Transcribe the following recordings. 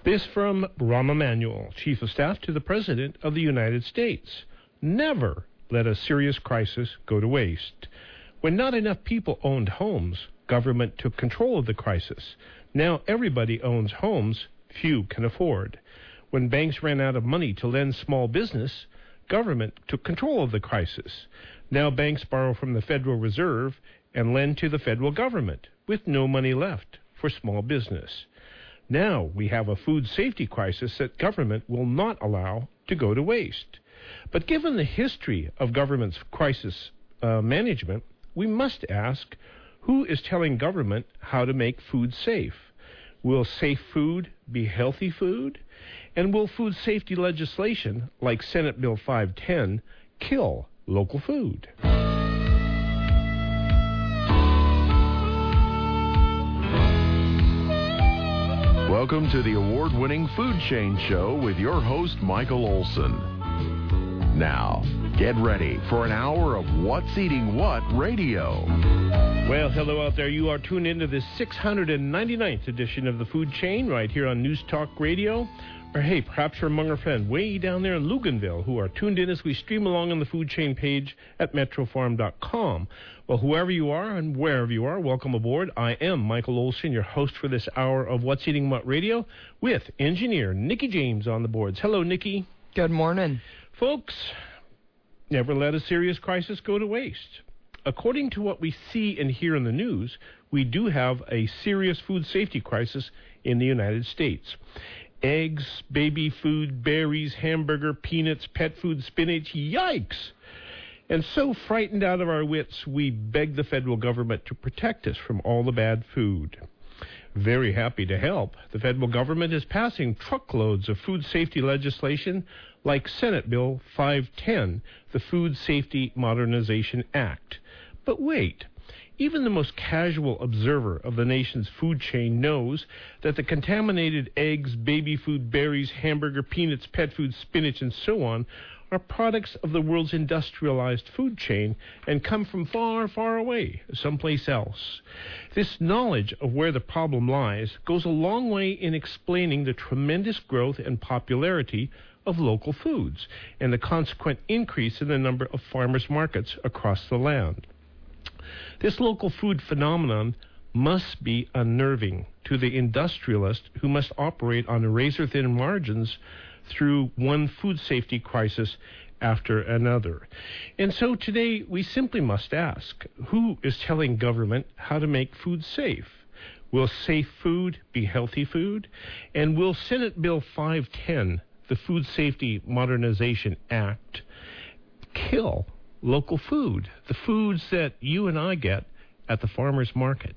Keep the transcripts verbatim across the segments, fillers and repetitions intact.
This from Rahm Emanuel, Chief of Staff to the President of the United States. Never let a serious crisis go to waste. When not enough people owned homes, government took control of the crisis. Now everybody owns homes few can afford. When banks ran out of money to lend small business, government took control of the crisis. Now banks borrow from the Federal Reserve and lend to the federal government with no money left for small business. Now we have a food safety crisis that government will not allow to go to waste. But given the history of government's crisis uh, management, we must ask, who is telling government how to make food safe? Will safe food be healthy food? And will food safety legislation, like Senate Bill five ten, kill local food? Welcome to the award-winning Food Chain Show with your host, Michael Olson. Now, get ready for an hour of What's Eating What radio. Well, hello out there. You are tuned into this six hundred ninety-ninth edition of the Food Chain right here on News Talk Radio. Or hey, perhaps you're among our friends way down there in Luganville who are tuned in as we stream along on the Food Chain page at metro farm dot com. Well, whoever you are and wherever you are, welcome aboard. I am Michael Olson, your host for this hour of What's Eating What Radio, with engineer Nikki James on the boards. Hello, Nikki. Good morning. Folks, never let a serious crisis go to waste. According to what we see and hear in the news, we do have a serious food safety crisis in the United States. Eggs, baby food, berries, hamburger, peanuts, pet food, spinach, yikes! And so frightened out of our wits, we beg the federal government to protect us from all the bad food. Very happy to help. The federal government is passing truckloads of food safety legislation like Senate Bill five ten, the Food Safety Modernization Act. But wait. Even the most casual observer of the nation's food chain knows that the contaminated eggs, baby food, berries, hamburger, peanuts, pet food, spinach, and so on are products of the world's industrialized food chain and come from far, far away, someplace else. This knowledge of where the problem lies goes a long way in explaining the tremendous growth and popularity of local foods and the consequent increase in the number of farmers' markets across the land. This local food phenomenon must be unnerving to the industrialist who must operate on razor-thin margins through one food safety crisis after another. And so today we simply must ask, who is telling government how to make food safe? Will safe food be healthy food? And will Senate Bill five ten, the Food Safety Modernization Act, kill local food, the foods that you and I get at the farmer's market?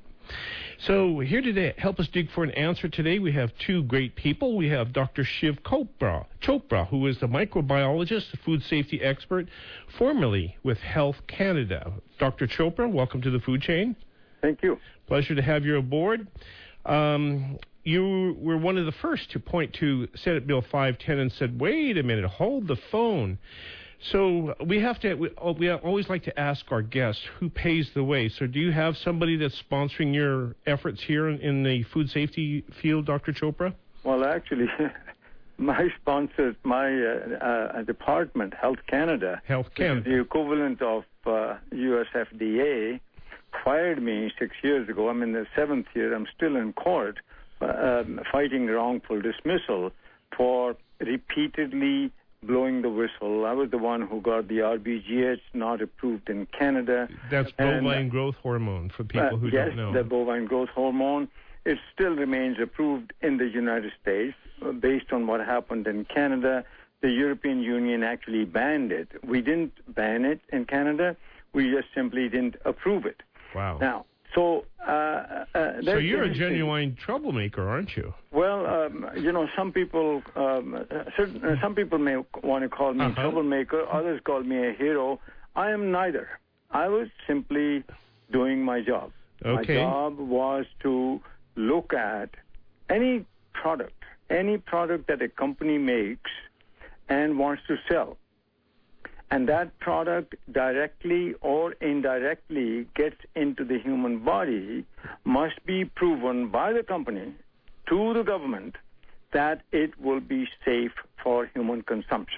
So here today, help us dig for an answer today, we have two great people. We have Doctor Shiv Chopra, Chopra, who is the microbiologist, a food safety expert, formerly with Health Canada. Doctor Chopra, welcome to the Food Chain. Thank you. Pleasure to have you aboard. Um, you were one of the first to point to Senate Bill five ten and said, wait a minute, hold the phone. So we have to, we, we always like to ask our guests who pays the way. So do you have somebody that's sponsoring your efforts here in, in the food safety field, Doctor Chopra? Well, actually, my sponsor, my uh, uh, department, Health Canada, Health Canada, the equivalent of uh, U S F D A, fired me six years ago. I'm in the seventh year. I'm still in court uh, um, fighting wrongful dismissal for repeatedly blowing the whistle. I was the one who got the R B G H not approved in Canada. That's and, bovine growth hormone for people uh, who yes, don't know. Yes, the bovine growth hormone. It still remains approved in the United States uh, based on what happened in Canada. The European Union actually banned it. We didn't ban it in Canada. We just simply didn't approve it. Wow. Now, so... Uh, uh, so you're a genuine troublemaker, aren't you? Well, um, you know, some people um, certain, uh, some people may want to call me uh-huh. a troublemaker. Others call me a hero. I am neither. I was simply doing my job. Okay. My job was to look at any product, any product that a company makes and wants to sell. And that product directly or indirectly gets into the human body must be proven by the company to the government that it will be safe for human consumption.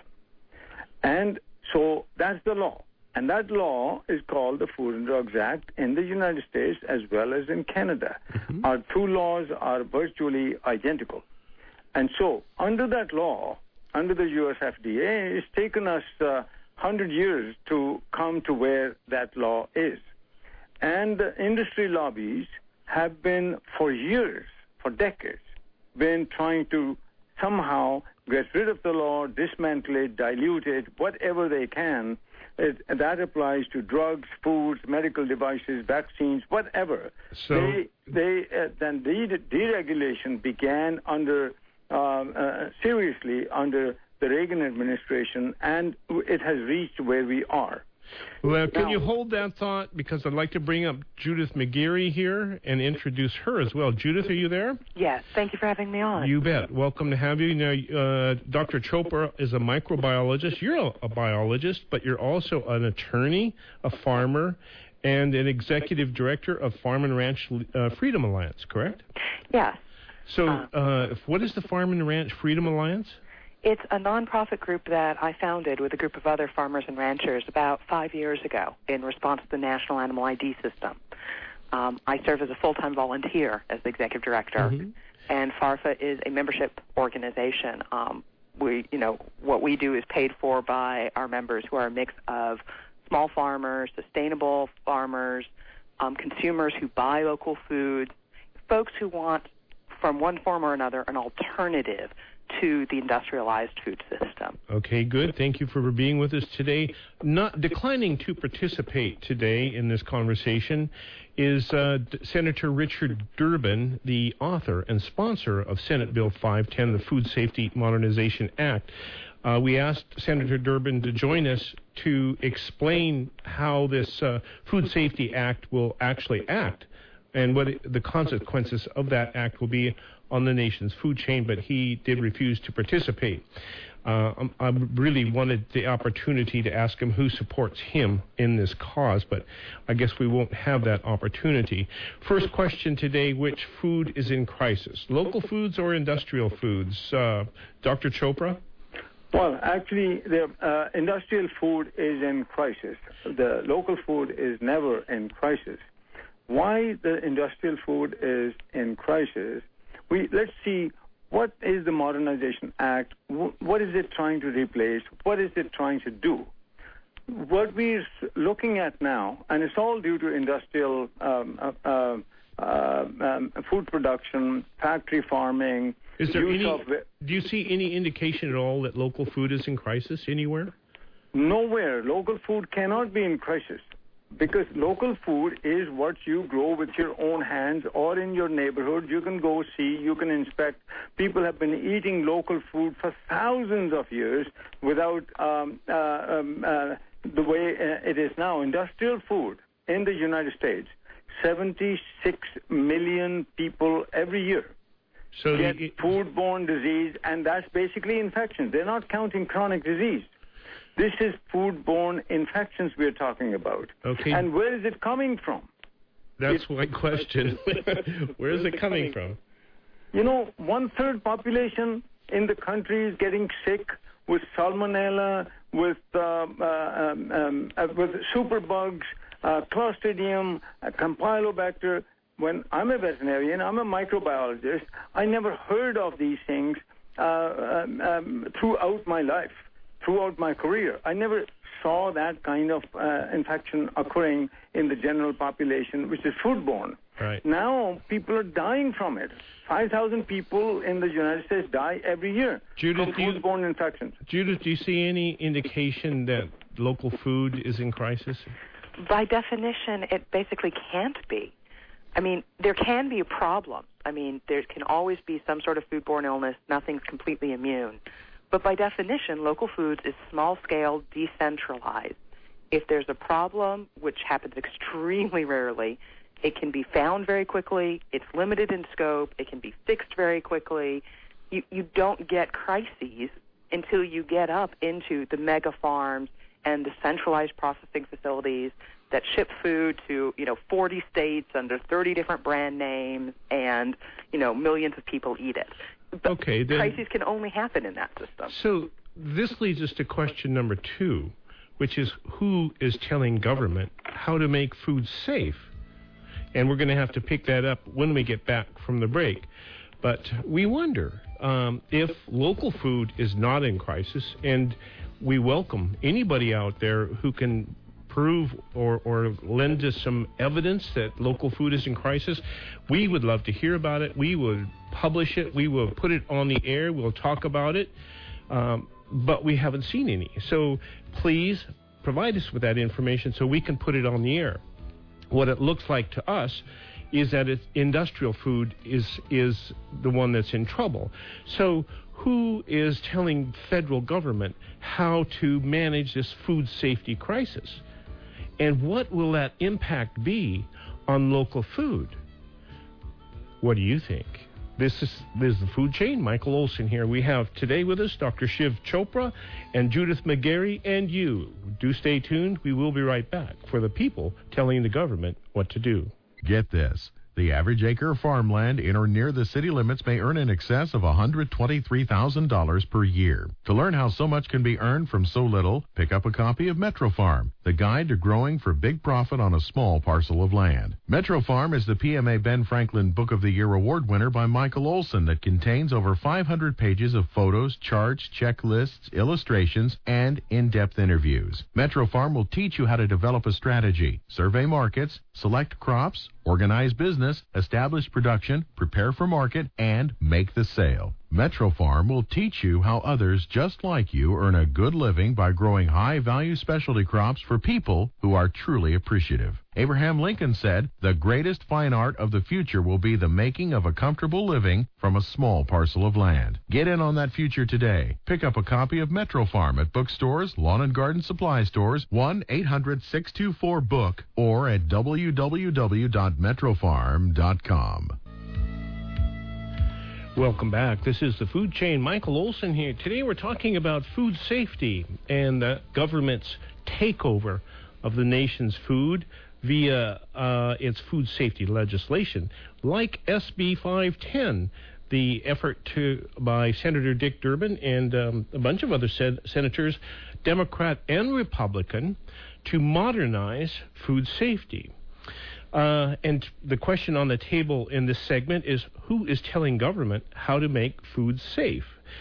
And so that's the law. And that law is called the Food and Drugs Act in the United States as well as in Canada. Mm-hmm. Our two laws are virtually identical. And so under that law, under the U S F D A, it's taken us uh, one hundred years to come to where that law is. And the industry lobbies have been for years, for decades, been trying to somehow get rid of the law, dismantle it, dilute it, whatever they can. It, that applies to drugs, foods, medical devices, vaccines, whatever. So they, they uh, then the deregulation began under uh, uh, seriously under the Reagan administration, and it has reached where we are. Well, can now, you hold that thought? Because I'd like to bring up Judith McGeary here and introduce her as well. Judith, are you there? Yes. Thank you for having me on. You bet. Welcome to have you. Now, uh, Doctor Chopra is a microbiologist. You're a, a biologist, but you're also an attorney, a farmer, and an executive director of Farm and Ranch uh, Freedom Alliance, correct? Yes. So uh, what is the Farm and Ranch Freedom Alliance? It's a nonprofit group that I founded with a group of other farmers and ranchers about five years ago in response to the National Animal I D system. Um, I serve as a full-time volunteer as the executive director, mm-hmm. and FARFA is a membership organization. Um, we, you know, what we do is paid for by our members, who are a mix of small farmers, sustainable farmers, um, consumers who buy local foods, folks who want, from one form or another, an alternative to the industrialized food system. Okay, good. Thank you for being with us today. Not declining to participate today in this conversation is uh, D- Senator Richard Durbin, the author and sponsor of Senate Bill five ten, the Food Safety Modernization Act. Uh, we asked Senator Durbin to join us to explain how this uh, Food Safety Act will actually act and what it, the consequences of that act will be on the nation's food chain, but he did refuse to participate. Uh, I really wanted the opportunity to ask him who supports him in this cause, but I guess we won't have that opportunity. First question today, which food is in crisis, local foods or industrial foods? Uh, Doctor Chopra? Well, actually, the uh, industrial food is in crisis. The local food is never in crisis. Why the industrial food is in crisis? We let's see, what is the Modernization Act? What is it trying to replace? What is it trying to do? What we're looking at now, and it's all due to industrial um, uh, uh, uh, um, food production, factory farming. Is there use any? Of, do you see any indication at all that local food is in crisis anywhere? Nowhere. Local food cannot be in crisis. Because local food is what you grow with your own hands or in your neighborhood. You can go see, you can inspect. People have been eating local food for thousands of years without um, uh, um, uh, the way uh, it is now. Industrial food in the United States, seventy-six million people every year so get the, foodborne disease, and that's basically infections. They're not counting chronic disease. This is foodborne infections we're talking about. Okay. And where is it coming from? That's it, my question. Where is it coming from? You know, one-third population in the country is getting sick with salmonella, with uh, uh, um, um, uh, with superbugs, uh, Clostridium, uh, Campylobacter. When I'm a veterinarian, I'm a microbiologist, I never heard of these things uh, um, um, throughout my life. Throughout my career, I never saw that kind of uh, infection occurring in the general population, which is foodborne. Right. Now, people are dying from it. five thousand people in the United States die every year Judith, from foodborne you, infections. Judith, do you see any indication that local food is in crisis? By definition, it basically can't be. I mean, there can be a problem. I mean, there can always be some sort of foodborne illness. Nothing's completely immune. But by definition, local foods is small-scale, decentralized. If there's a problem, which happens extremely rarely, it can be found very quickly. It's limited in scope. It can be fixed very quickly. You, you don't get crises until you get up into the mega farms and the centralized processing facilities that ship food to, you know, forty states under thirty different brand names, and, you know, millions of people eat it. But okay, then, crises can only happen in that system. So this leads us to question number two, which is who is telling government how to make food safe? And we're going to have to pick that up when we get back from the break. But we wonder um, if local food is not in crisis, and we welcome anybody out there who can prove or, or lend us some evidence that local food is in crisis. We would love to hear about it. We would publish it. We will put it on the air. We'll talk about it. Um, but we haven't seen any. So please provide us with that information so we can put it on the air. What it looks like to us is that it's industrial food is is the one that's in trouble. So who is telling federal government how to manage this food safety crisis? And what will that impact be on local food? What do you think? This is, this is the Food Chain. Michael Olson here. We have today with us Doctor Shiv Chopra and Judith McGarry and you. Do stay tuned. We will be right back for the people telling the government what to do. Get this. The average acre of farmland in or near the city limits may earn in excess of one hundred twenty-three thousand dollars per year. To learn how so much can be earned from so little, pick up a copy of Metro Farm, the guide to growing for big profit on a small parcel of land. Metro Farm is the P M A Ben Franklin Book of the Year award winner by Michael Olson that contains over five hundred pages of photos, charts, checklists, illustrations, and in-depth interviews. Metro Farm will teach you how to develop a strategy, survey markets, select crops, organize business, establish production, prepare for market, and make the sale. Metro Farm will teach you how others just like you earn a good living by growing high-value specialty crops for people who are truly appreciative. Abraham Lincoln said, "The greatest fine art of the future will be the making of a comfortable living from a small parcel of land." Get in on that future today. Pick up a copy of Metro Farm at bookstores, lawn and garden supply stores, one eight hundred six two four book, or at w w w dot metro farm dot com. Welcome back. This is the Food Chain. Michael Olson here. Today we're talking about food safety and the government's takeover of the nation's food via uh, its food safety legislation, like S B five ten, the effort to by Senator Dick Durbin and um, a bunch of other sen- senators, Democrat and Republican, to modernize food safety. Uh, and the question on the table in this segment is, who is telling government how to make food safe?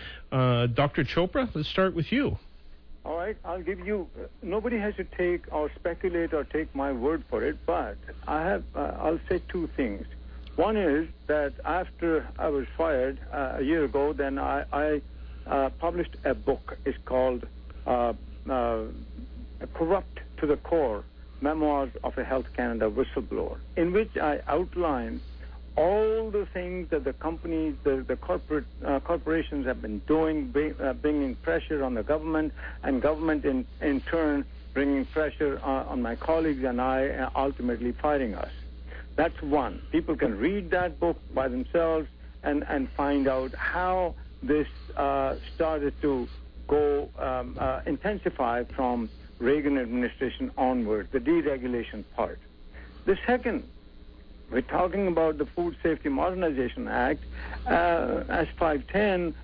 Uh, Doctor Chopra, let's start with you. All right, I'll give you, uh, nobody has to take or speculate or take my word for it, but I have, uh, I'll say two things. One is that after I was fired uh, a year ago, then I, I uh, published a book. It's called uh, uh, Corrupt to the Core, Memoirs of a Health Canada Whistleblower, in which I outline all the things that the companies, the, the corporate uh, corporations have been doing, bring, uh, bringing pressure on the government, and government in, in turn bringing pressure uh, on my colleagues and I, uh, ultimately firing us. That's one. People can read that book by themselves and, and find out how this uh, started to go um, uh, intensify from Reagan administration onward, the deregulation part. The second, we're talking about the Food Safety Modernization Act, uh, S five ten.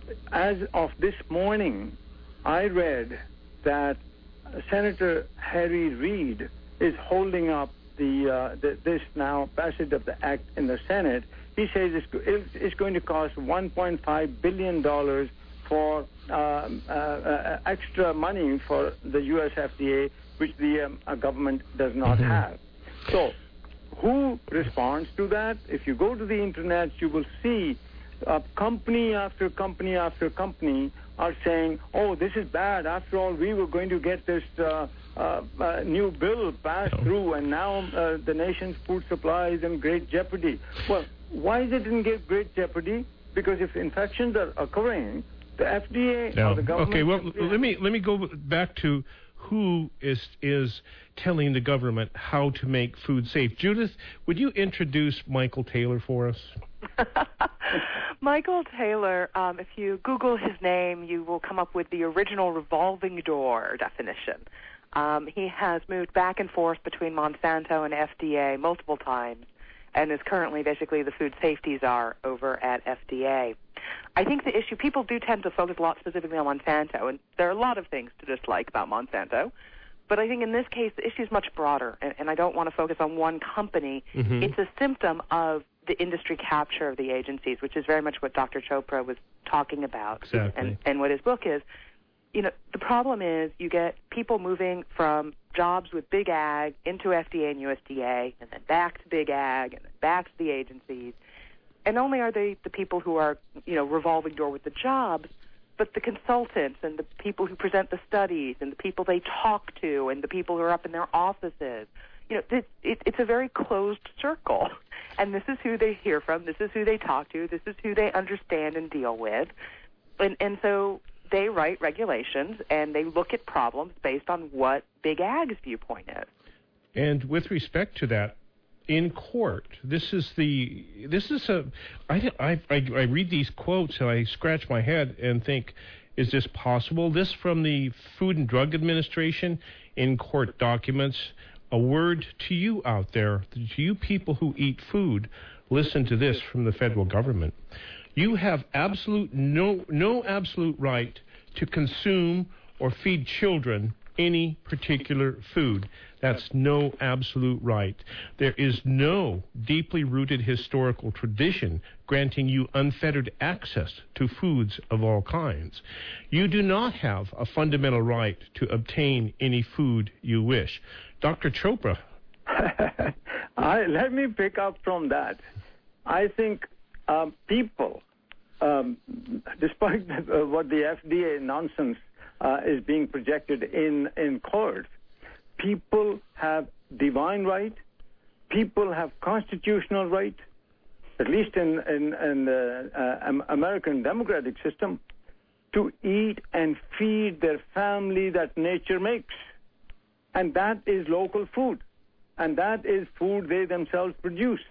As of this morning, I read that Senator Harry Reid is holding up the, uh, the this now passage of the act in the Senate. He says it's, it's going to cost one point five billion dollars for uh, uh, uh, extra money for the U S F D A, which the um, uh, government does not mm-hmm. have. So, who responds to that? If you go to the internet, you will see uh, company after company after company are saying, "Oh, this is bad. After all, we were going to get this uh, uh, uh, new bill passed no. through, and now uh, the nation's food supply is in great jeopardy." Well, why is it in great jeopardy? Because if infections are occurring, the F D A no. or the government... Okay, well, let me let me go back to who is is telling the government how to make food safe. Judith, would you introduce Michael Taylor for us? Michael Taylor, um, if you Google his name, you will come up with the original revolving door definition. Um, he has moved back and forth between Monsanto and F D A multiple times and is currently basically the food safety czar over at F D A. I think the issue, people do tend to focus a lot specifically on Monsanto, and there are a lot of things to dislike about Monsanto. But I think in this case, the issue is much broader, and, and I don't want to focus on one company. Mm-hmm. It's a symptom of the industry capture of the agencies, which is very much what Doctor Chopra was talking about, exactly. and, and what his book is. You know, the problem is you get people moving from jobs with big ag into F D A and U S D A, and then back to big ag, and then back to the agencies. And not only are they the people who are, you know, revolving door with the jobs, but the consultants and the people who present the studies and the people they talk to and the people who are up in their offices. You know, it, it, it's a very closed circle. And this is who they hear from. This is who they talk to. This is who they understand and deal with. And, and so they write regulations and they look at problems based on what Big Ag's viewpoint is. And with respect to that, in court, this is the this is a I, I, I, I read these quotes and I scratch my head and think, is this possible? This from the Food and Drug Administration in court documents. A word to you out there, to you people who eat food, listen to this from the federal government. You have absolute no no absolute right to consume or feed children any particular food. That's no absolute right. There is no deeply rooted historical tradition granting you unfettered access to foods of all kinds. You do not have a fundamental right to obtain any food you wish. Doctor Chopra. I, let me pick up from that. I think um, people, um, despite uh, what the F D A nonsense Uh, is being projected in, in court, people have divine right, people have constitutional right, at least in, in, in the uh, American democratic system, to eat and feed their family that nature makes. And that is local food. And that is food they themselves produce.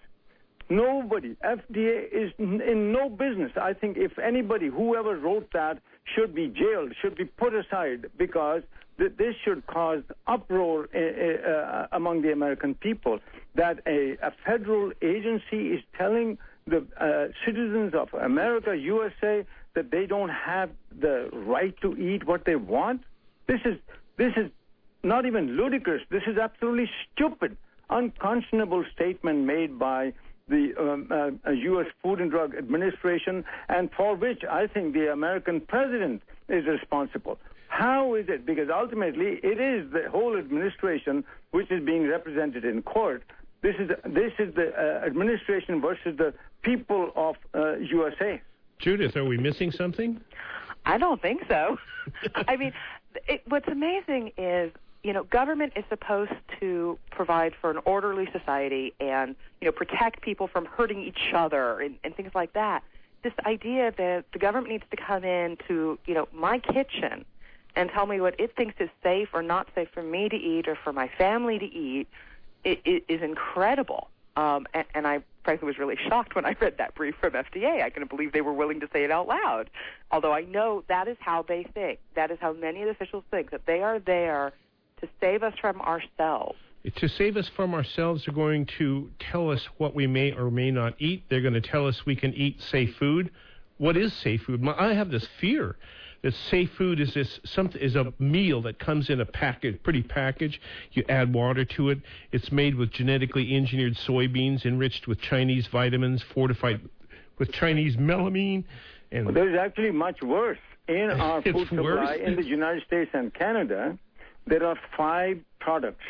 Nobody, F D A is in no business. I think if anybody, whoever wrote that, should be jailed, should be put aside, because th- this should cause uproar uh, uh, among the American people, that a, a federal agency is telling the uh, citizens of America, U S A, that they don't have the right to eat what they want. This is this is not even ludicrous. This is absolutely stupid, unconscionable statement made by the um, uh, U S Food and Drug Administration, and for which I think the American president is responsible. How is it? Because ultimately it is the whole administration which is being represented in court. This is this is the uh, administration versus the people of uh, U S A. Judith, are we missing something? I don't think so. I mean, it, what's amazing is, you know, government is supposed to provide for an orderly society and, you know, protect people from hurting each other and, and things like that. This idea that the government needs to come into, you know, my kitchen and tell me what it thinks is safe or not safe for me to eat or for my family to eat, it, it is incredible. Um, and, and I frankly was really shocked when I read that brief from F D A. I couldn't believe they were willing to say it out loud. Although I know that is how they think. That is how many of the officials think, that they are there to save us from ourselves. To save us from ourselves, they're going to tell us what we may or may not eat. They're going to tell us we can eat safe food. What is safe food? I have this fear that safe food is this something is a meal that comes in a package, pretty package. You add water to it. It's made with genetically engineered soybeans, enriched with Chinese vitamins, fortified with Chinese melamine. And well, there's actually much worse. In our food supply worse? in the United States and Canada, there are five products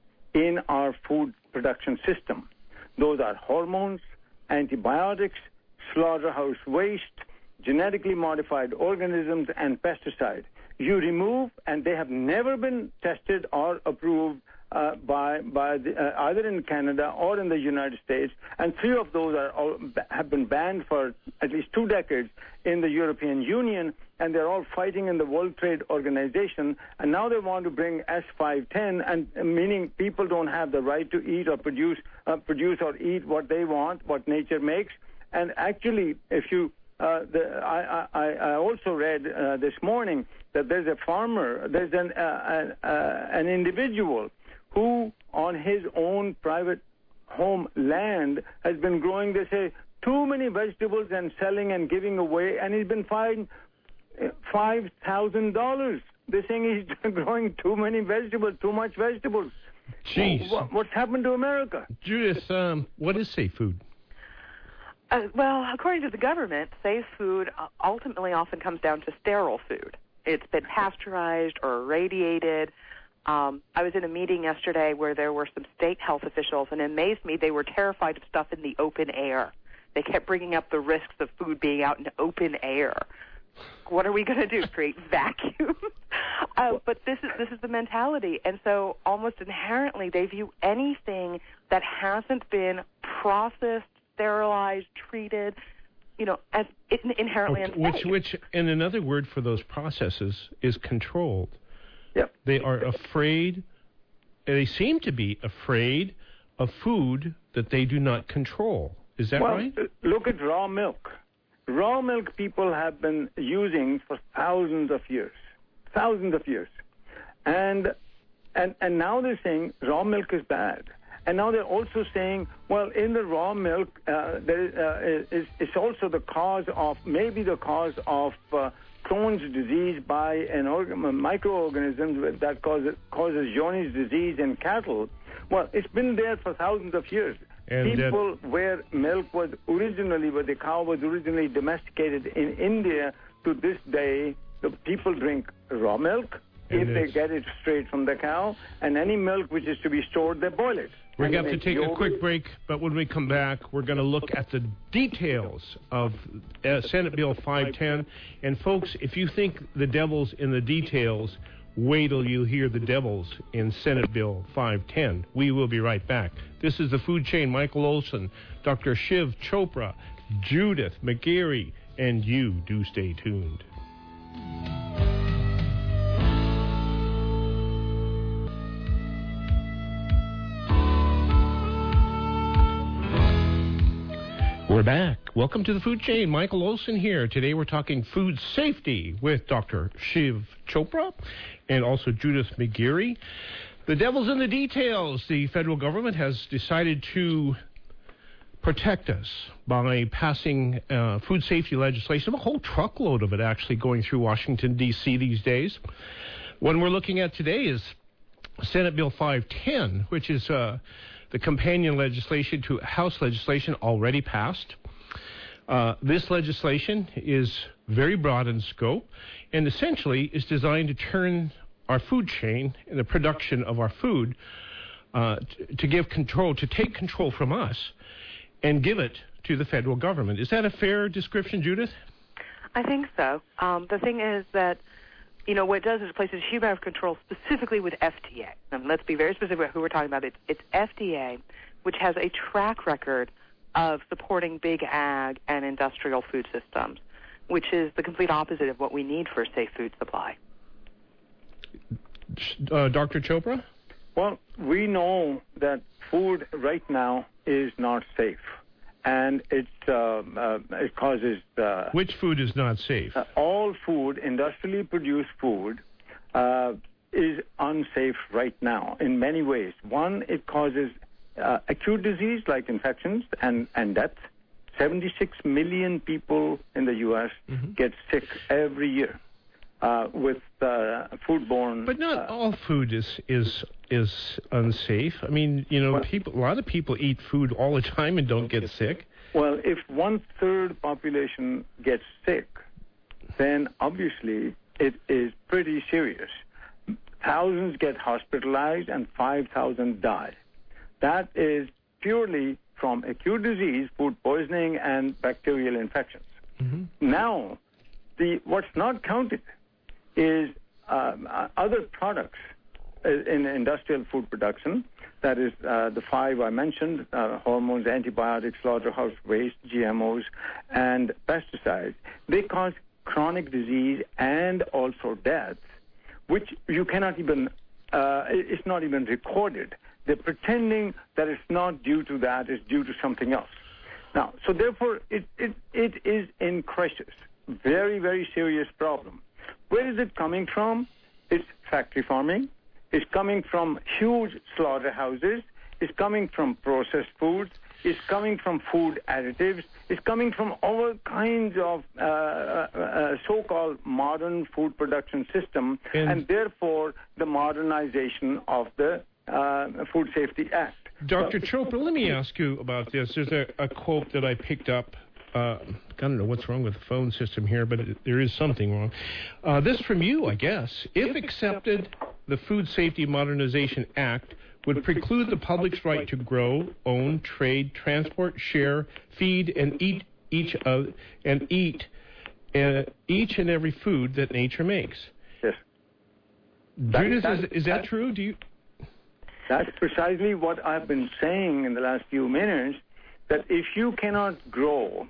in our food production system. Those are hormones, antibiotics, slaughterhouse waste, genetically modified organisms, and pesticide. You remove, and they have never been tested or approved uh, by by the, uh, either in Canada or in the United States, and three of those are all, have been banned for at least two decades in the European Union, and they're all fighting in the World Trade Organization, and now they want to bring S five ten, and uh, meaning people don't have the right to eat or produce uh, produce or eat what they want, what nature makes. And actually, if you uh, the, I, I, I also read uh, this morning that there's a farmer, there's an uh, an, uh, an individual who, on his own private homeland has been growing, they say, too many vegetables and selling and giving away, and he's been fined five thousand dollars. They're saying he's growing too many vegetables, too much vegetables. Jeez. What, what's happened to America? Judith, um, what is safe food? Uh, well, according to the government, safe food uh, ultimately often comes down to sterile food. It's been pasteurized or irradiated. Um, I was in a meeting yesterday where there were some state health officials, and it amazed me they were terrified of stuff in the open air. They kept bringing up the risks of food being out in open air. What are we going to do? Create vacuum? uh, but this is this is the mentality, and so almost inherently they view anything that hasn't been processed, sterilized, treated, you know, as inherently Okay, unsafe. which, which, and another word for those processes is controlled. Yep. They are afraid. They seem to be afraid of food that they do not control. Is that well, right? Look at raw milk. Raw milk people have been using for thousands of years, thousands of years, and and and now they're saying raw milk is bad, and now they're also saying, well, in the raw milk, uh, there uh, is it's also the cause of maybe the cause of uh, Crohn's disease by an organ, a microorganism that causes causes Johne's disease in cattle. Well, it's been there for thousands of years. And, uh, People where milk was originally, where the cow was originally domesticated in India, to this day, the people drink raw milk And if they it's- get it straight from the cow, and any milk which is to be stored, they boil it. We're And going to they have to take make a quick yogurt. break, but when we come back, we're going to look at the details of uh, Senate Bill five ten. And folks, if you think the devil's in the details, wait till you hear the devils in Senate Bill five ten. We will be right back. This is the Food Chain. Michael Olson, Doctor Shiv Chopra, Judith McGarry, and you do stay tuned. We're back. Welcome to the Food Chain. Michael Olson here. Today we're talking food safety with Doctor Shiv Chopra and also Judith McGarry. The devil's in the details. The federal government has decided to protect us by passing uh, food safety legislation, a whole truckload of it actually going through Washington, D C these days. One we're looking at today is Senate Bill five ten, which is uh, the companion legislation to House legislation already passed. Uh, this legislation is very broad in scope and essentially is designed to turn our food chain and the production of our food uh, t- to give control, to take control from us and give it to the federal government. Is that a fair description, Judith? I think so. Um, the thing is that, you know, what it does is it places a huge amount of control specifically with F D A. And let's be very specific about who we're talking about. It's, it's F D A, which has a track record of supporting big ag and industrial food systems, which is the complete opposite of what we need for a safe food supply. Uh, Doctor Chopra? Well, we know that food right now is not safe, and it's, uh, uh, it causes... Uh, Which food is not safe? Uh, all food, industrially produced food, uh, is unsafe right now in many ways. One, it causes uh, acute disease like infections and, and death. seventy-six million people in the U S Mm-hmm. get sick every year uh, with uh, foodborne... But not uh, all food is is is unsafe. I mean, you know, Well- people. A lot of people eat food all the time and don't get sick. Well, if one-third population gets sick, then obviously it is pretty serious. Thousands get hospitalized and five thousand die. That is purely from acute disease, food poisoning, and bacterial infections. Mm-hmm. Now, the what's not counted is um, uh, other products uh, in industrial food production. That is uh, the five I mentioned, uh, hormones, antibiotics, slaughterhouse waste, G M Os, and pesticides. They cause chronic disease and also death, which you cannot even, uh, it's not even recorded. They're pretending that it's not due to that, it's due to something else. Now, so therefore, it, it, it is in crisis. Very, very serious problem. Where is it coming from? It's factory farming. It's coming from huge slaughterhouses. is coming from processed foods, it's coming from food additives, it's coming from all kinds of uh, uh, so-called modern food production system, and, and therefore the modernization of the uh, Food Safety Act. Doctor Chopra, let me ask you about this. There's a, a quote that I picked up. Uh, I don't know what's wrong with the phone system here, but it, there is something wrong. Uh, this from you, I guess. If accepted, the Food Safety Modernization Act would preclude the public's right to grow, own, trade, transport, share, feed, and eat each of and eat uh, each and every food that nature makes. Yes. Judith, that, is, is that true? Do you? That's precisely what I've been saying in the last few minutes. That if you cannot grow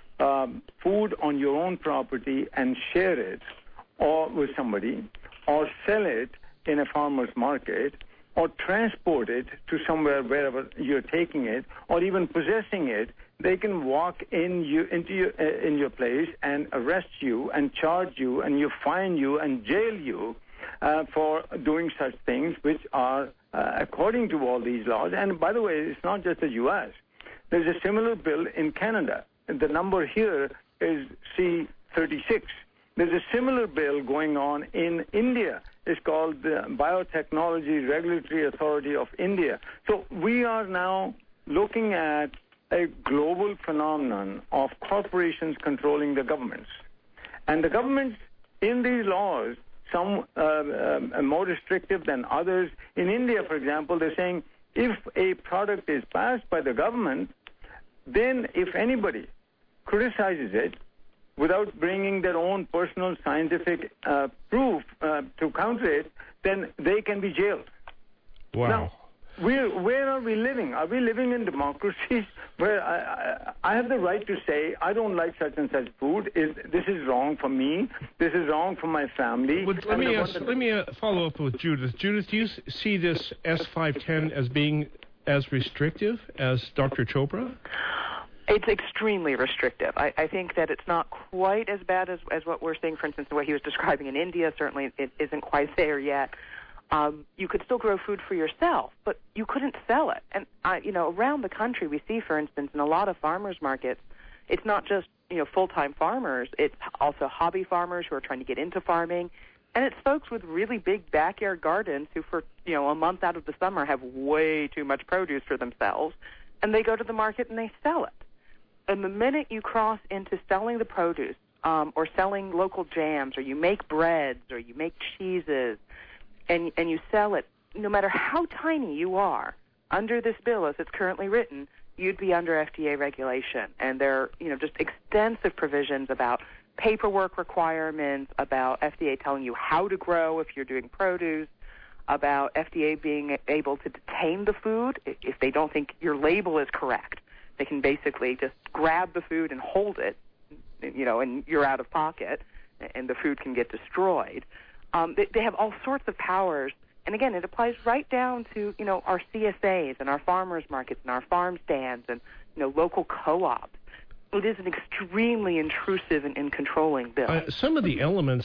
um, food on your own property and share it, or with somebody, or sell it in a farmer's market, or transport it to somewhere wherever you're taking it, or even possessing it, they can walk in you into your uh, in your place and arrest you and charge you and you fine you and jail you uh, for doing such things, which are uh, according to all these laws. And by the way, it's not just the U S. There's a similar bill in Canada. The number here is C thirty-six. There's a similar bill going on in India. It's called the Biotechnology Regulatory Authority of India. So we are now looking at a global phenomenon of corporations controlling the governments. And the governments in these laws, some uh, uh, more restrictive than others. In India, for example, they're saying if a product is passed by the government, then if anybody criticizes it, without bringing their own personal scientific uh, proof uh, to counter it, then they can be jailed. Wow. Now, we're, where are we living? Are we living in democracies where I, I, I have the right to say, I don't like such and such food, is, this is wrong for me, this is wrong for my family? Well, let me, ask, let me uh, follow up with Judith. Judith, do you s- see this S five ten as being as restrictive as Doctor Chopra? It's extremely restrictive. I, I think that it's not quite as bad as, as what we're seeing, for instance, the way he was describing in India. Certainly it isn't quite there yet. Um, you could still grow food for yourself, but you couldn't sell it. And, uh, you know, around the country we see, for instance, in a lot of farmers markets, it's not just, you know, full-time farmers. It's also hobby farmers who are trying to get into farming. And it's folks with really big backyard gardens who, for, you know, a month out of the summer have way too much produce for themselves. And they go to the market and they sell it. And the minute you cross into selling the produce um, or selling local jams, or you make breads, or you make cheeses, and and you sell it, no matter how tiny you are, under this bill as it's currently written, you'd be under F D A regulation. And there are, you know, just extensive provisions about paperwork requirements, about F D A telling you how to grow if you're doing produce, about F D A being able to detain the food if they don't think your label is correct. They can basically just grab the food and hold it, you know, and you're out of pocket, and the food can get destroyed. Um, they, they have all sorts of powers, and again, it applies right down to, you know, our C S As and our farmers markets and our farm stands and, you know, local co-ops. It is an extremely intrusive and, and controlling bill. Uh, some of the elements,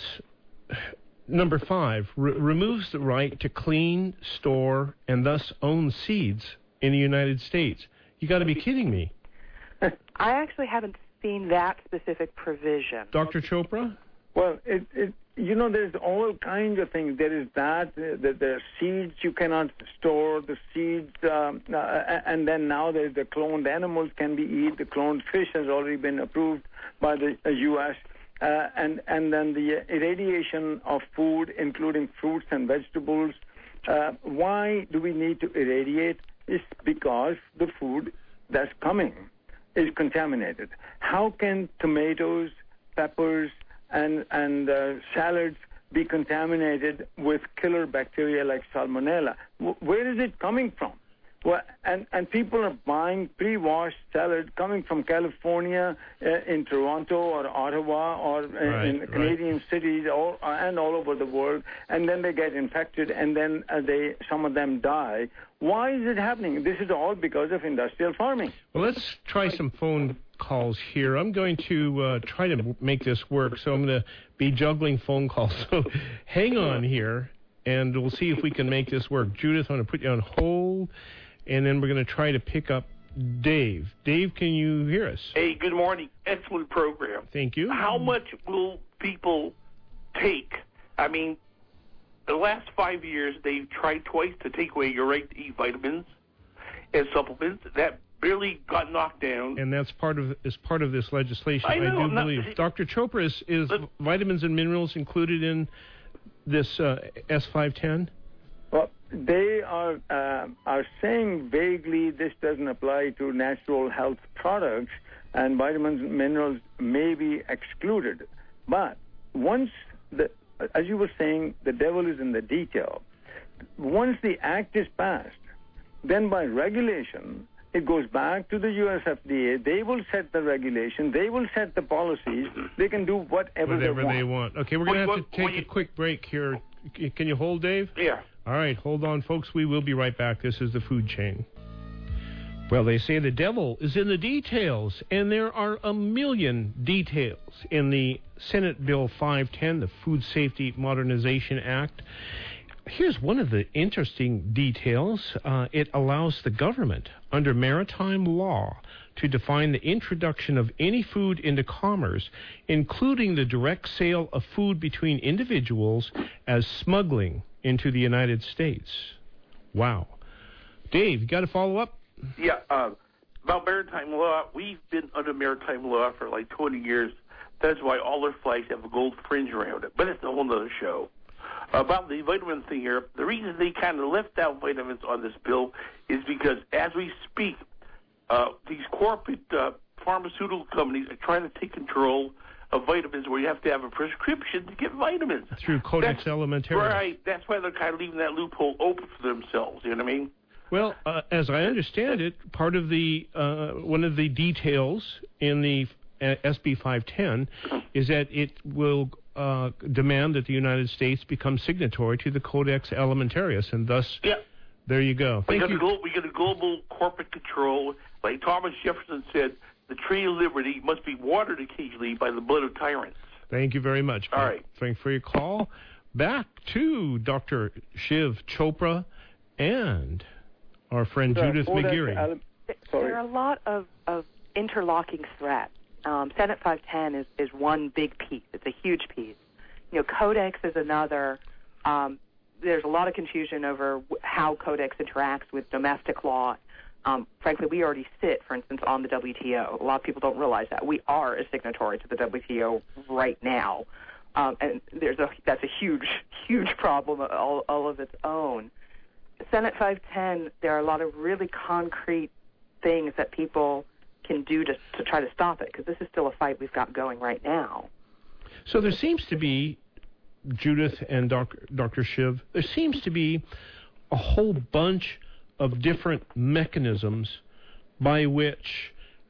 number five, re- removes the right to clean, store, and thus own seeds in the United States. You got to be kidding me. I actually haven't seen that specific provision. Doctor Chopra? Well, it, it, you know, there's all kinds of things. There is that, uh, the, the seeds you cannot store, the seeds, um, uh, and then now there's the cloned animals can be eaten. The cloned fish has already been approved by the uh, U S Uh, and, and then the irradiation of food, including fruits and vegetables. Uh, why do we need to irradiate? It's because the food that's coming is contaminated. How can tomatoes, peppers, and, and uh, salads be contaminated with killer bacteria like Salmonella? W- where is it coming from? Well, and, and people are buying pre-washed salad coming from California, uh, in Toronto or Ottawa or uh, right, in Canadian right. cities all, uh, and all over the world, and then they get infected, and then uh, they some of them die. Why is it happening? This is all because of industrial farming. Well, let's try some phone calls here. I'm going to uh, try to make this work, so I'm going to be juggling phone calls. So hang on here, and we'll see if we can make this work. Judith, I'm going to put you on hold. and then we're going to try to pick up Dave. Dave, can you hear us? Hey, good morning. Excellent program. Thank you. How much will people take? I mean, the last five years, they've tried twice to take away your right to eat vitamins and supplements. That barely got knocked down. And that's part of is part of this legislation. I, know, I do not, believe. Doctor Chopra, is, is vitamins and minerals included in this uh, S five ten? Well, they are uh, are saying vaguely this doesn't apply to natural health products, and vitamins and minerals may be excluded. But once the, as you were saying, the devil is in the detail. Once the act is passed, then by regulation, it goes back to the U S F D A. They will set the regulation. They will set the policies. They can do whatever, whatever they want. they want. Okay, we're going to have what, to take what, a quick break here. Can you hold, Dave? Yeah. All right, hold on, folks. We will be right back. This is the Food Chain. Well, they say the devil is in the details, and there are a million details in the Senate Bill five ten, the Food Safety Modernization Act. Here's one of the interesting details. Uh, it allows the government, under maritime law, to define the introduction of any food into commerce, including the direct sale of food between individuals, as smuggling into the United States. Wow. Dave, you got to follow up? Yeah, uh, about maritime law, we've been under maritime law for like twenty years. That's why all our flags have a gold fringe around it. But it's a whole other show. About the vitamin thing here, the reason they kind of left out vitamins on this bill is because as we speak, uh, these corporate uh, pharmaceutical companies are trying to take control of vitamins where you have to have a prescription to get vitamins. Through Codex That's, Alimentarius. Right. That's why they're kind of leaving that loophole open for themselves. You know what I mean? Well, uh, as I understand it, part of the uh, one of the details in the uh, S B five ten is that it will uh, demand that the United States become signatory to the Codex Alimentarius, and thus, yeah. there you go. We Thank got, you. a glo- we got a global corporate control. Like Thomas Jefferson said, the tree of liberty must be watered occasionally by the blood of tyrants. Thank you very much. All right. Thanks for your call. Back to Doctor Shiv Chopra and our friend Sure. Judith Codex McGeary. Al- Sorry. There are a lot of, of interlocking threats. Um, Senate five ten is, is one big piece. It's a huge piece. You know, Codex is another. Um, there's a lot of confusion over w- how Codex interacts with domestic law. Um, frankly, we already sit, for instance, on the W T O. A lot of people don't realize that. We are a signatory to the W T O right now. Um, and there's a that's a huge, huge problem all, all of its own. Senate five ten, there are a lot of really concrete things that people can do to, to try to stop it, because this is still a fight we've got going right now. So there seems to be, Judith and Doctor Doctor Shiv, there seems to be a whole bunch of different mechanisms by which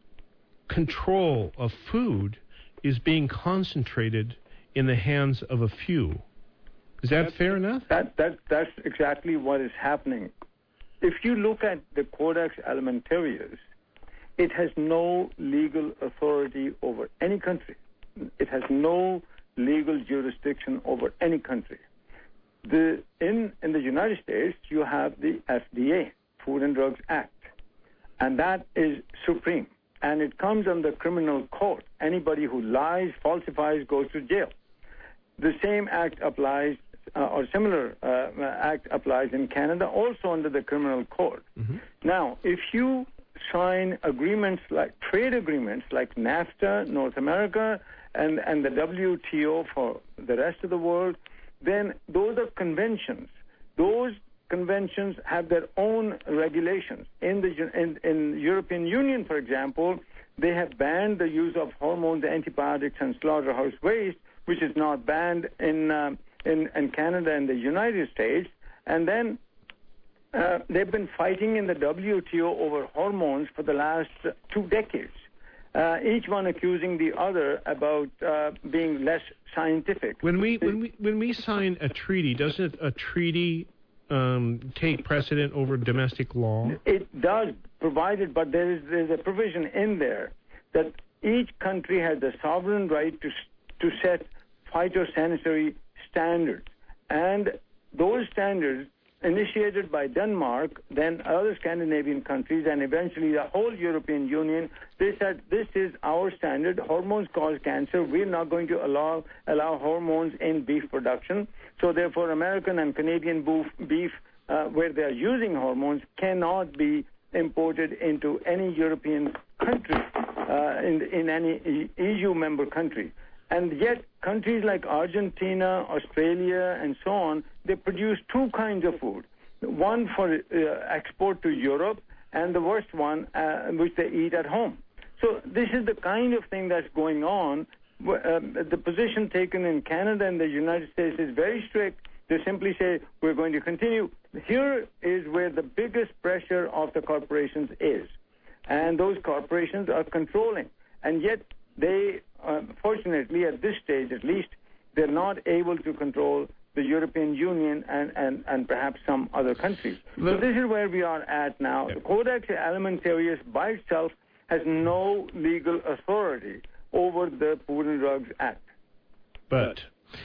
control of food is being concentrated in the hands of a few. Is that that's, fair enough? That, that, that's exactly what is happening. If you look at the Codex Alimentarius, it has no legal authority over any country. It has no legal jurisdiction over any country. The, in, in the United States, you have the F D A, Food and Drugs Act, and that is supreme. And it comes under criminal code. Anybody who lies, falsifies, goes to jail. The same act applies, uh, or similar uh, act applies in Canada, also under the criminal code. Mm-hmm. Now, if you sign agreements like trade agreements like NAFTA, North America, and, and the W T O for the rest of the world, then those are conventions. Those conventions have their own regulations. In the in, in European Union, for example, they have banned the use of hormones, antibiotics, and slaughterhouse waste, which is not banned in uh, in, in Canada and the United States. And then uh, they've been fighting in the W T O over hormones for the last uh, two decades, uh, each one accusing the other about uh, being less scientific. When we when we when we sign a treaty, doesn't a treaty um, take precedent over domestic law? It does, provided, but there is there's a provision in there that each country has the sovereign right to to set phytosanitary standards, and those standards initiated by Denmark, then other Scandinavian countries, and eventually the whole European Union. They said, this is our standard. Hormones cause cancer. We're not going to allow allow hormones in beef production. So therefore, American and Canadian beef, beef uh, where they are using hormones, cannot be imported into any European country, uh, in, in any E U member country. And yet, countries like Argentina, Australia, and so on, they produce two kinds of food. One for uh, export to Europe, and the worst one, uh, which they eat at home. So this is the kind of thing that's going on. Uh, the position taken in Canada and the United States is very strict. They simply say, we're going to continue. Here is where the biggest pressure of the corporations is. And those corporations are controlling. And yet, they, uh, fortunately, at this stage at least, they're not able to control the European Union and, and, and perhaps some other countries. So this is where we are at now. The Codex Alimentarius by itself has no legal authority over the Food and Drugs Act. But,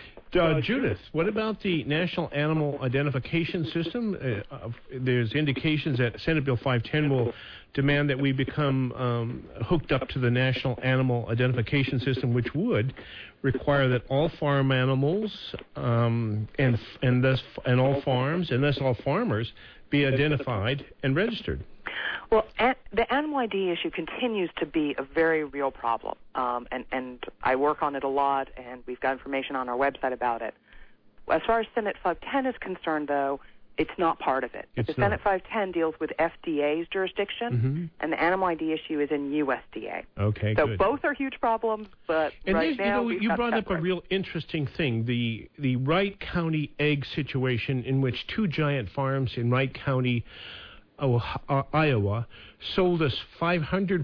uh, Judith, what about the National Animal Identification System? Uh, uh, there's indications that Senate Bill five ten will demand that we become um, hooked up to the National Animal Identification System, which would require that all farm animals um, and and thus and all farms and thus all farmers be identified and registered. Well, a- the animal I D issue continues to be a very real problem, um, and, and I work on it a lot, and we've got information on our website about it. As far as Senate five ten is concerned, though, it's not part of it. It's the not. Senate five ten deals with F D A's jurisdiction, Mm-hmm. and the animal I D issue is in U S D A. Okay, so good. both are huge problems, but And right then, now you know, we've you got brought separate. up a real interesting thing, the the Wright County egg situation, in which two giant farms in Wright County, oh, uh, Iowa, sold us five hundred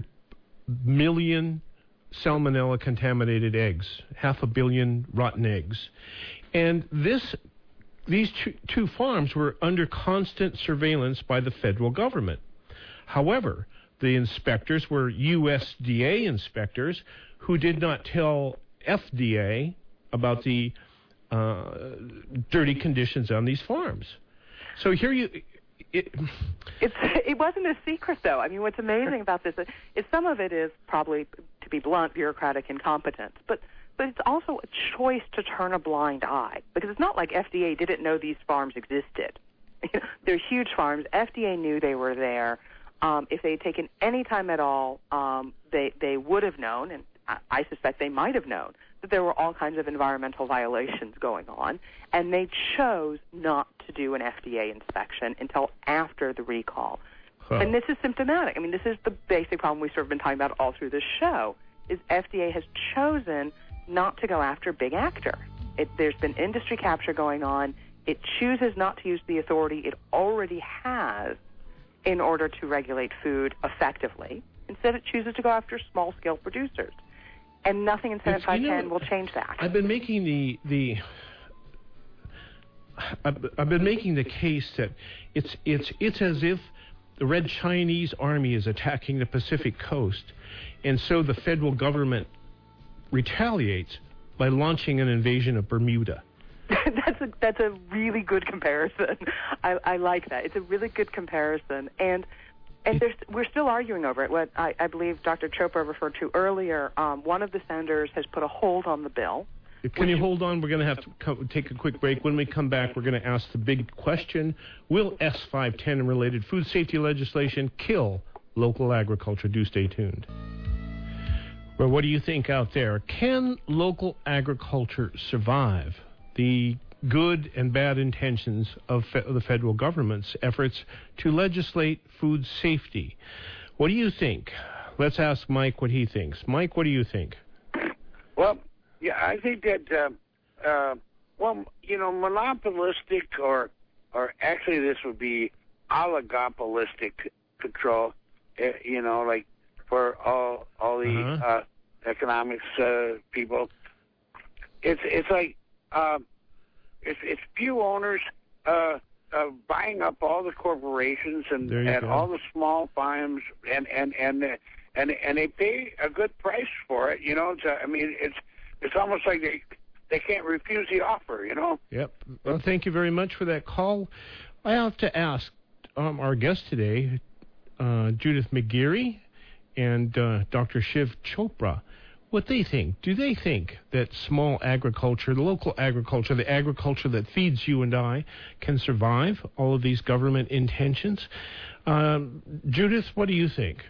million salmonella contaminated eggs, half a billion rotten eggs. And this these two, two farms were under constant surveillance by the federal government. However, the inspectors were U S D A inspectors who did not tell F D A about the uh, dirty conditions on these farms. So here you... It, It's, it wasn't a secret, though. I mean, what's amazing about this is some of it is probably, to be blunt, bureaucratic incompetence. But but it's also a choice to turn a blind eye. Because it's not like F D A didn't know these farms existed. They're huge farms. F D A knew they were there. Um, if they had taken any time at all, um, they, they would have known, and I, I suspect they might have known, that there were all kinds of environmental violations going on, and they chose not to do an F D A inspection until after the recall. Huh. And this is symptomatic. I mean, this is the basic problem we've sort of been talking about all through this show, is F D A has chosen not to go after big actors. It, there's been industry capture going on. It chooses not to use the authority it already has in order to regulate food effectively. Instead, it chooses to go after small-scale producers. And nothing in Senate five ten you know, will change that. I've been making the the I've, I've been making the case that it's it's it's as if the Red Chinese Army is attacking the Pacific Coast, and so the federal government retaliates by launching an invasion of Bermuda. that's a that's a really good comparison. I, I like that. It's a really good comparison, and. And there's, we're still arguing over it. What I, I believe Doctor Chopra referred to earlier, um, one of the senators has put a hold on the bill. Can you hold on? We're going to have to co- take a quick break. When we come back, we're going to ask the big question: will S five ten and related food safety legislation kill local agriculture? Do stay tuned. Well, what do you think out there? Can local agriculture survive the good and bad intentions of fe- the federal government's efforts to legislate food safety? What do you think? Let's ask Mike what he thinks. Mike, what do you think? Well, yeah, I think that, uh, uh, well, you know, monopolistic or, or actually this would be oligopolistic control, uh, you know, like for all all the Uh-huh. uh, economics uh, people. It's it's like uh, it's it's few owners uh, uh, buying up all the corporations and, and all the small farms, and and and uh, and and they pay a good price for it. You know, it's, uh, I mean, it's it's almost like they they can't refuse the offer, you know? Yep. Well, thank you very much for that call. I have to ask um, our guest today, uh, Judith McGeary and uh, Doctor Shiv Chopra, what they think. Do they think that small agriculture, the local agriculture, the agriculture that feeds you and I, can survive all of these government intentions? Um, Judith, what do you think?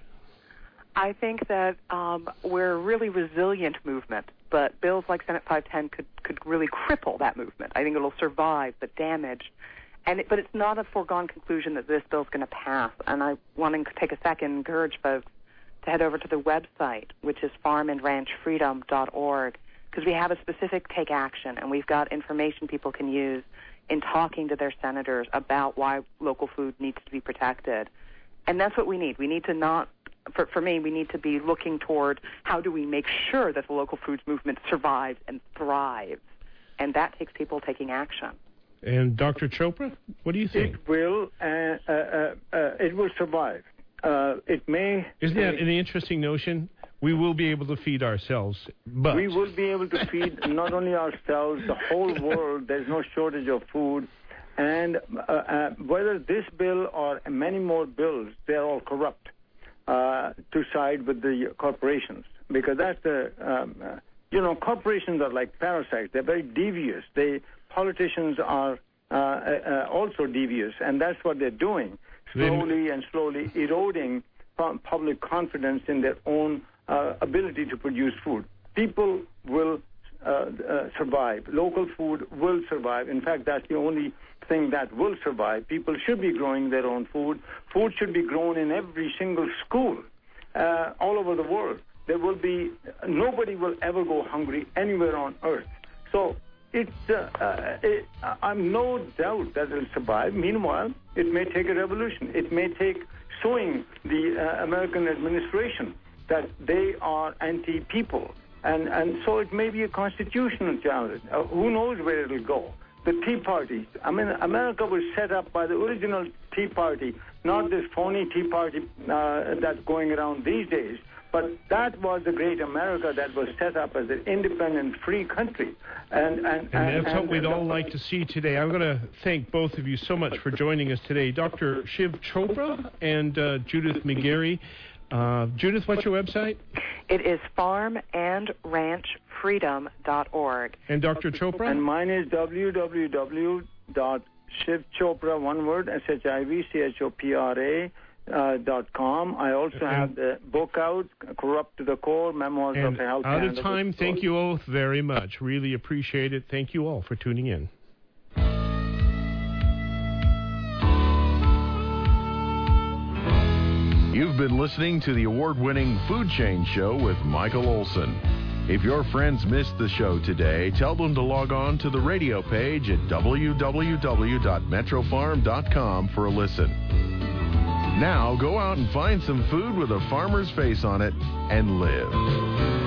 I think that um, we're a really resilient movement, but bills like Senate five ten could, could really cripple that movement. I think it'll survive, but damage. And it, but it's not a foregone conclusion that this bill's going to pass. And I want to take a second and encourage folks to head over to the website, which is farm and ranch freedom dot org, because we have a specific take action, and we've got information people can use in talking to their senators about why local food needs to be protected. And that's what we need. We need to not, for, for me, we need to be looking toward how do we make sure that the local foods movement survives and thrives. And that takes people taking action. And Doctor Chopra, what do you think? It will, uh, uh, uh, uh, it will survive. Uh, it may. Isn't that an interesting notion? We will be able to feed ourselves, but we will be able to feed not only ourselves, the whole world. There's no shortage of food, and uh, uh, whether this bill or many more bills, they're all corrupt uh, to side with the corporations, because that's the um, uh, you know corporations are like parasites. They're very devious. They politicians are uh, uh, also devious, and that's what they're doing. Slowly and slowly eroding public confidence in their own uh, ability to produce food. People will uh, uh, survive. Local food will survive. In fact, that's the only thing that will survive. People should be growing their own food. Food should be grown in every single school uh, all over the world. There will be, nobody will ever go hungry anywhere on earth. So It's, uh, uh, it, I'm no doubt that it'll survive. Meanwhile, it may take a revolution. It may take showing the uh, American administration that they are anti-people. And, and so it may be a constitutional challenge. Uh, who knows where it'll go? The Tea Party. I mean, America was set up by the original Tea Party, not this phony Tea Party uh, that's going around these days. But that was the great America that was set up as an independent, free country. And, and, and, and that's and, what we'd and, all like to see today. I'm going to thank both of you so much for joining us today. Doctor Shiv Chopra and uh, Judith McGeary. Uh, Judith, what's your website? It is farm and ranch freedom dot org. And Doctor Chopra? And mine is w w w dot shiv chopra, one word, S H I V C H O P R A, Uh, dot com. I also have the book out, Corrupt to the Core, Memoirs and of a Health out of Cannabis time, Story. thank you all very much. Really appreciate it. Thank you all for tuning in. You've been listening to the award-winning Food Chain Show with Michael Olson. If your friends missed the show today, tell them to log on to the radio page at w w w dot metro farm dot com for a listen. Now go out and find some food with a farmer's face on it and live.